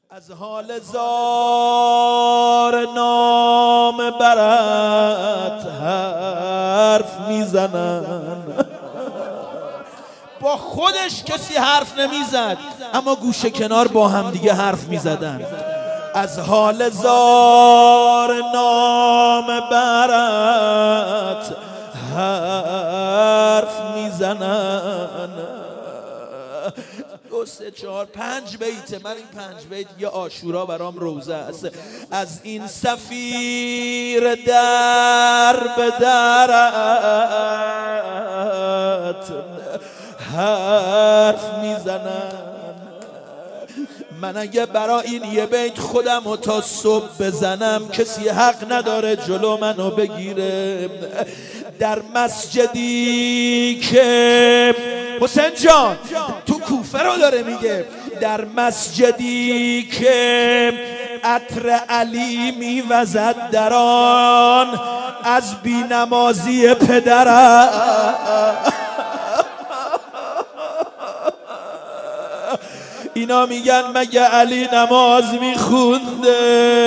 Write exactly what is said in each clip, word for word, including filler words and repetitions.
از حال زار نام برات حرف میزنن. با خودش کسی حرف نمیزد، اما گوشه کنار با هم دیگه حرف میزدن. از حال زار نام برات حرف میزنن. دو سه چهار پنج بیته، من این پنج بیت یه عاشورا برام روزه است. از این سفیر در به درت حرف میزنن. من اگه برای این یه بیت خودم رو تا صبح بزنم، کسی حق نداره جلو منو بگیره. در مسجدی که حسین جان تو کوفه رو داره میگه، در مسجدی که عطر علی میوزد در آن از بینمازی پدرم اینا میگن مگه علی نماز میخونده؟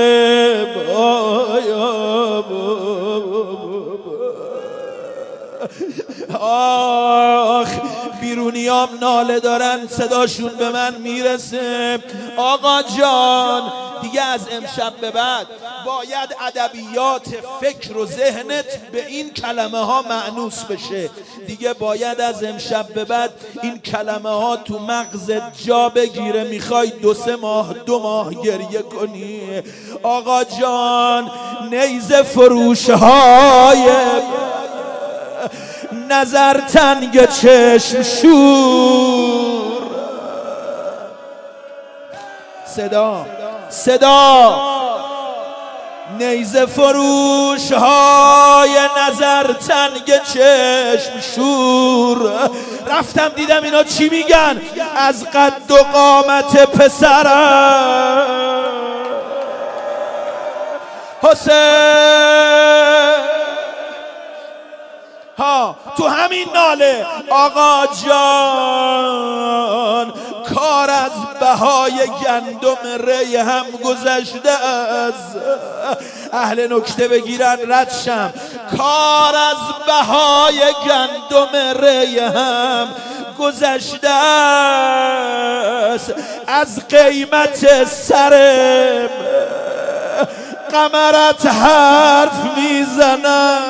آخ بیرونیام ناله دارن، صداشون به من میرسه. آقا جان دیگه از امشب به بعد باید ادبیات فکر و ذهنت به این کلمه ها مأنوس بشه. دیگه باید از امشب به بعد این کلمه ها تو مغزت جا بگیره. میخوای دو سه ماه دو ماه گریه کنی. آقا جان نیزه فروش های نظر تنگ چشم شور، صدا صدا نیزه فروش های نظر تنگ چشم شور. رفتم دیدم اینا چی میگن از قد و قامت پسرم. حسین ها تو همین ناله آقا جان کار از بهای گندم ری هم گذشته از اهل نکته بگیرن ردشم. کار از بهای گندم ری هم گذشته است، از قیمت سرم قمرت حرف میزنم.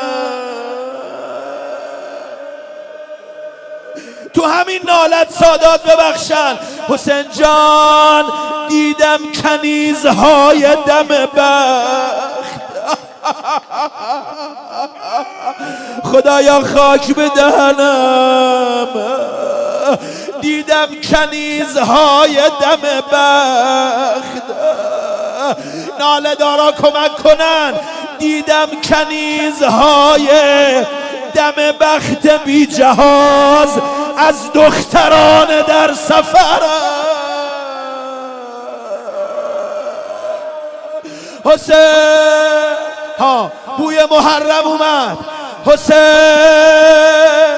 تو همین نالت سادات ببخشن. حسین جان دیدم کنیزهای دم بخت، خدایا خاک به دهنم. دیدم کنیزهای دم بخت، ناله دارا کمک کنن. دیدم کنیزهای دم بخت بی جهاز از دختران در سفر. حسین ها بوی محرم اومد. حسین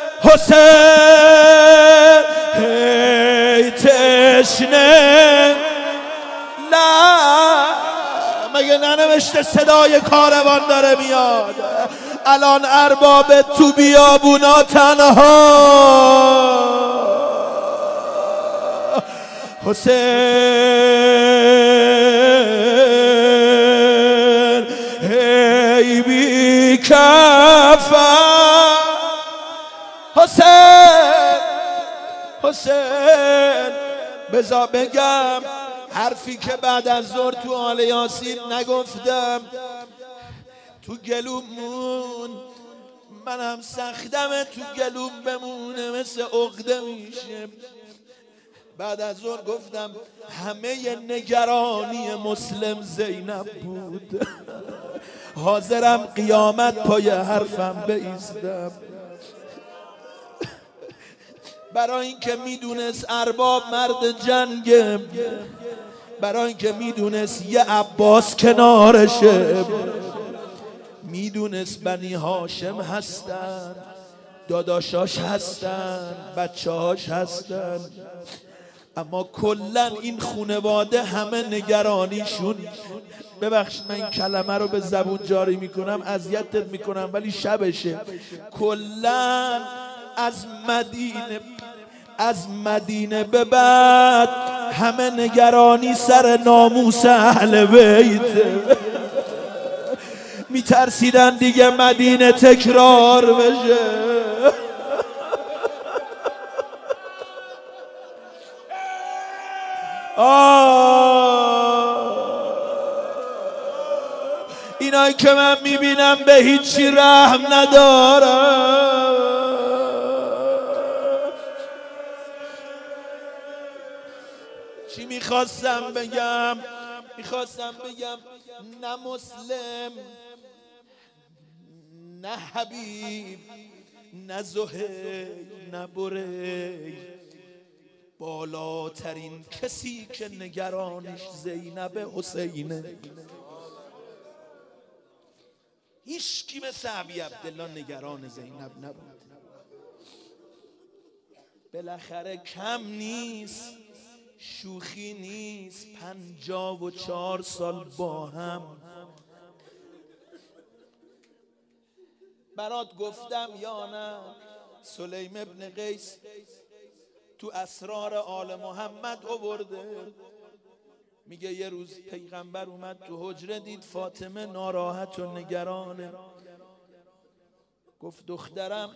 حسین هی تشنه لا مگه ننوشته صدای کاروان داره میاد؟ الان ارباب تو بیابونا تنها. حسین هی بی کفن. حسین حسین بذار بگم حرفی که بعد از ظهر تو آل یاسین نگفتم. تو گلومون منم سختمه، تو گلوم بمونه مثل عقده میشه. بعد از ظهر گفتم همه نگرانی مسلم زینب بود. حاضرم قیامت پای حرفم بایستم. برای اینکه میدونست ارباب مرد جنگه، برای اینکه میدونست یه عباس کنارشه، میدونست بنی هاشم هستن، داداشاش هستن، بچه هاش هستن. اما کلا این خانواده همه نگرانیشون، ببخشید من این کلمه رو به زبون جاری میکنم اذیتت میکنم ولی شبشه، کلا از مدینه از مدینه به بعد همه نگرانی سر ناموس اهل بیت، میترسیدن دیگه مدینه تکرار بشه. اینایی که من میبینم به هیچی رحم ندارم. چی میخواستم بگم؟ میخواستم بگم نه مسلم نه حبیب نه زهیر نه بری، بالاترین کسی که نگرانش زینب حسینه. هیچ کی مثل ابی عبدالله نگران زینب نبود. بالاخره کم نیست، شوخی نیست، پنجاه و چهار سال با هم. برات گفتم یا نه، سلیم ابن قیس تو اسرار آل محمد آورده، میگه یه روز پیغمبر اومد تو حجره، دید فاطمه ناراحت و نگرانه. گفت دخترم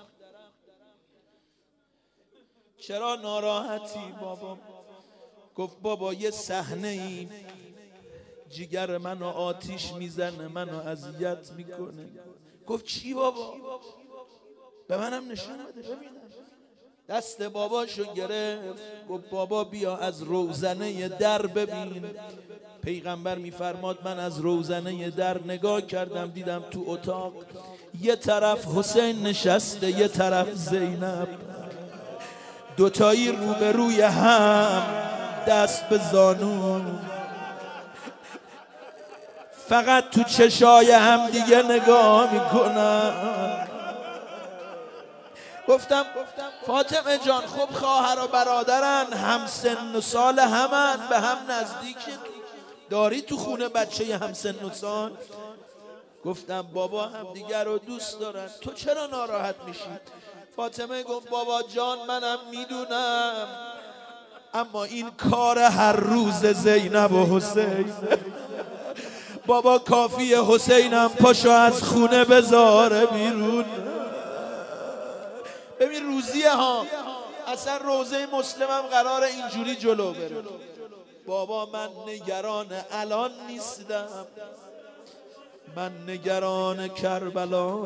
چرا ناراحتی بابا؟ گفت بابا یه صحنه ای جگر منو آتیش میزنه، منو اذیت میکنه. گفت چی بابا؟ به منم نشون بده ببینم. دست باباشو گرفت، گفت بابا بیا از روزنه در ببین. پیغمبر میفرماد من از روزنه در نگاه کردم، دیدم تو اتاق یه طرف حسین نشسته یه طرف زینب، دوتایی روبروی هم، دست به زانو، فقط تو چشای هم دیگه نگاه میکنن. گفتم فاطمه جان خب خواهر و برادرن، هم سن و سال همن، به هم نزدیک، داری تو خونه بچه هم سن و سال؟ گفتم بابا هم دیگر رو دوست دارن، تو چرا ناراحت میشی؟ فاطمه گفت بابا جان منم میدونم، اما این کار هر روز زینب و حسین. بابا کافی حسینم پاشو از خونه بذاره بیرون. ببین روزیه ها، اصلا روزه مسلمم قرار اینجوری جلو بره. بابا من نگران الان نیستم، من نگران کربلا.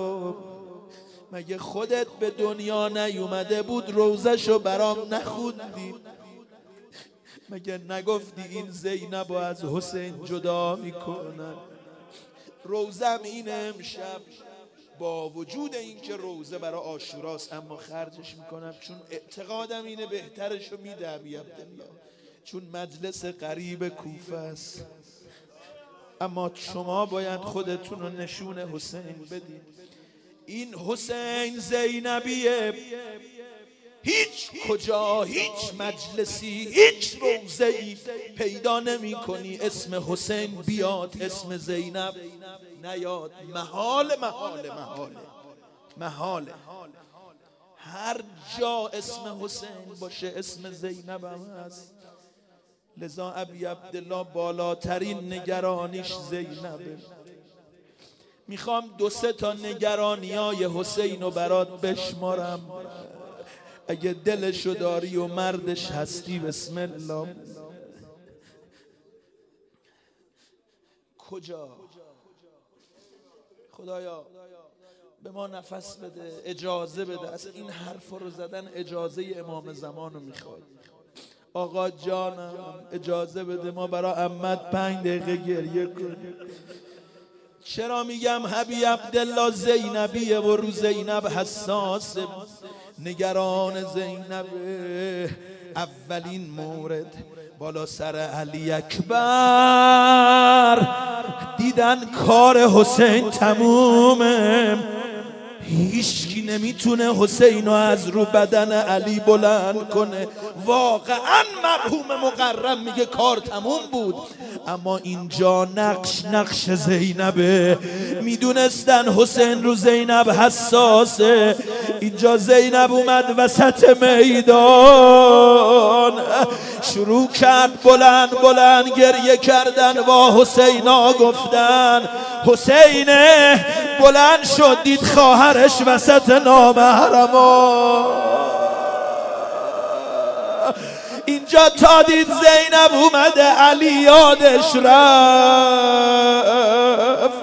مگه خودت به دنیا نیومده بود روزشو برام نخوندی؟ مگه نگفتی این زینب از حسین جدا میکنن؟ روزم اینه امشب، با وجود اینکه روزه برای عاشوراست اما خرجش میکنم، چون اعتقادم اینه بهترشو میده ابی عبدالله، چون مجلس قریب کوفه است. اما شما باید خودتون رو نشون حسین بدید. این حسین زینبیه، هیچ کجا، هیچ مجلسی، هیچ روزه‌ای پیدا نمی کنی اسم حسین بیاد اسم زینب نیاد. محال محال محال محال هر جا اسم حسین باشه اسم زینب هم هست. لذا ابی عبدالله بالاترین نگرانیش زینبه. میخوام دو سه تا نگرانی های حسین رو برات بشمارم، اگه دلشو داری و مردش هستی بسم الله. کجا؟ خدایا به ما نفس بده، اجازه بده. اصلا این حرف رو زدن اجازه امام زمان رو میخواد. آقا جانم اجازه بده ما برای عمت پنج دقیقه گریه کنیم. چرا میگم ابی عبدالله زینبیه و رو زینب حساسه، نگران زینب؟ اولین مورد بالا سر علی اکبر دیدن کار حسین تمومه، هیچکی نمیتونه حسین رو از رو بدن علی بلند کنه. واقعا مرحوم مقرم میگه کار تموم بود، اما اینجا نقش نقش زینبه. میدونستن حسین رو زینب حساسه. اینجا زینب اومد وسط میدان، شروع کرد بلند بلند گریه کردن، با حسینا گفتن حسینه. بلند شد دید خواهرش وسط نامحرما. اینجا تا دید زینب اومده علی یادش رفت.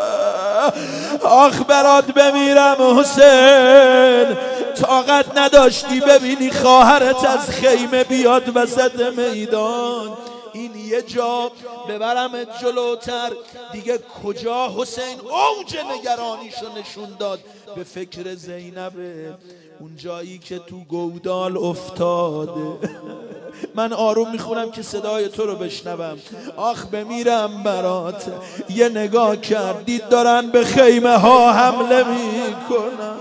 آخ برات بمیرم حسین، طاقت نداشتی ببینی خواهرت از خیمه بیاد وسط میدان. این یه جا ببرمت جلوتر دیگه. کجا حسین اوج نگرانیشو نشون داد؟ به فکر زینبه، اون جایی که تو گودال افتاده. من آروم میخونم که صدای تو رو بشنوم. آخ بمیرم برات. یه نگاه کردید دارن به خیمه ها حمله میکنن.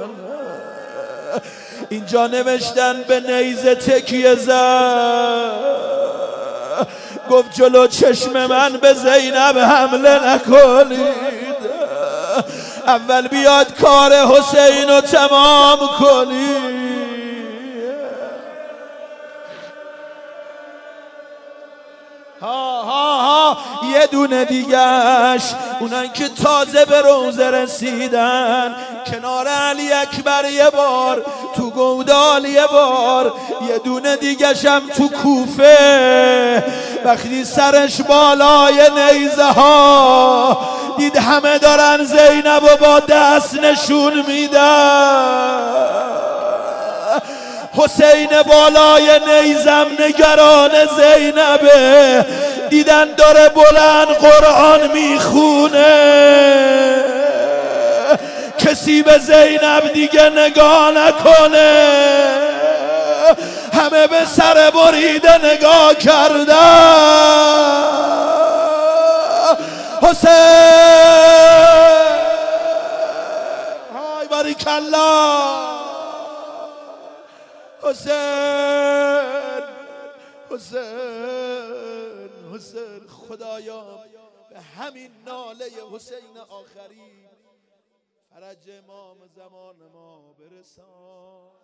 اینجا نوشتن به نیزه تکیه زد، گفت جلو چشم من به زینب حمله نکنید، اول بیاد کار حسین رو تمام کنید. ها ها ها یه دونه دیگهش، اونایی که تازه به روزه رسیدن، کنار علی اکبر یه بار، تو گودال یه بار، یه دونه دیگهش هم تو کوفه. وقتی سرش بالای نیزه ها دید همه دارن زینب و با دست نشون میدن، حسین بالای نیزم نگران زینبه. دیدن داره بلند قرآن میخونه، کسی به زینب دیگه نگاه نکنه. همه به سر بریده نگاه کردن. حسین های باریکالله. حسین حسین حسین خدایا به همین ناله حسین آخری فرج امام زمان ما برسان.